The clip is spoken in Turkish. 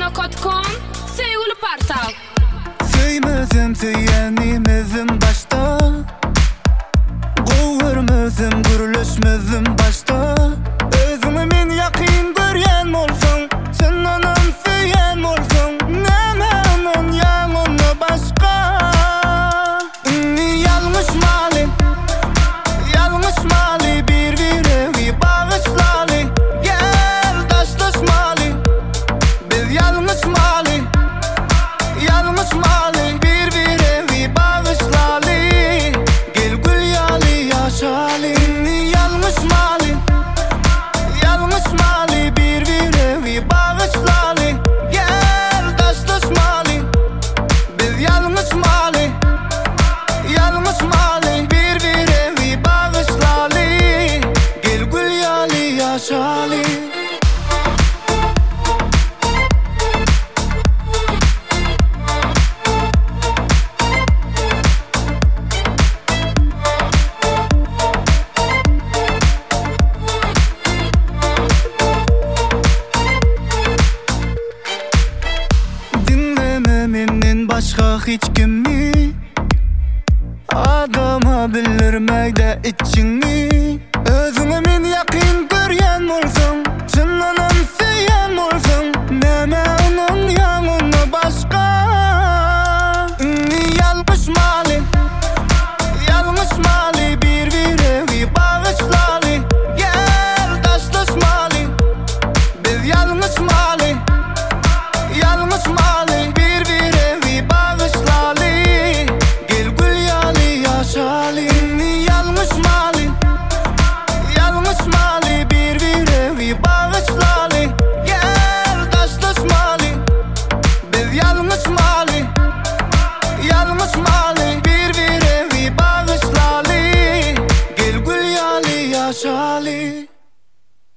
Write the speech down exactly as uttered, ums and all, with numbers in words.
nokta com Sevgili portal. Söymezim söyyenimizim başta, Qovurmazım gürleşmezim başta. Özünü min yakin göryen olsun, sen onun söyyen olsun. Neme onun yanını başka. Yanlış mali, yanlış mali, bir bir evi bağışlalı. Gel taşlaşmalı, biz yanlış mali, yanlış mali, bir bir evi bağışlalı. Gel gül yalı yaşalı. Yanlış mali, yanlış mali, bir bir evi bağışlalı. Gel taşlaşmalı, biz yanlış mali, yanlış mali, bir bir evi bağışlalı. Gel gül yalı yaşalı. Dinlememenin başka hiç kimi, adama bildirmekde içini. Özüne min yakin göryen olsun,